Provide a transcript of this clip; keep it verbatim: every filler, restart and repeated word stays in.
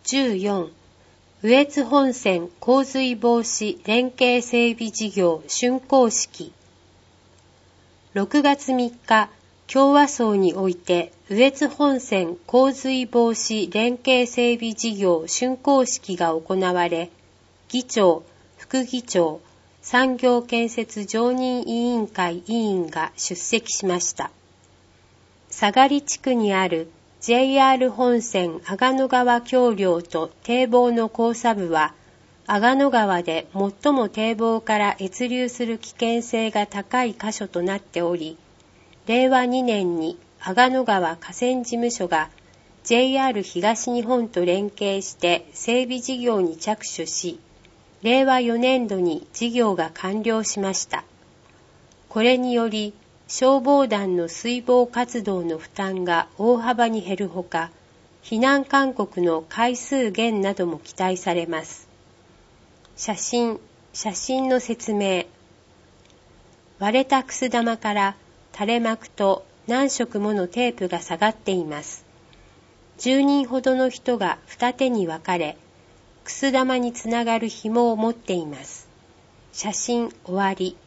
じゅうよん、羽越本線洪水防止連携整備事業竣工式。ろくがつみっか、共和荘において羽越本線洪水防止連携整備事業竣工式が行われ、議長、副議長、産業建設常任委員会委員が出席しました。佐刈地区にある ジェイアール 本線阿賀野川橋梁と堤防の交差部は、阿賀野川で最も堤防から越流する危険性が高い箇所となっており、れいわにねんに阿賀野川河川事務所が ジェイアール 東日本と連携して整備事業に着手し、れいわよねんどに事業が完了しました。これにより、消防団の水防活動の負担が大幅に減るほか、避難勧告の回数減なども期待されます。写真、写真の説明。割れたくす玉から垂れ幕と何色ものテープが下がっています。じゅうにんほどの人が二手に分かれ、くす玉につながる紐を持っています。写真終わり。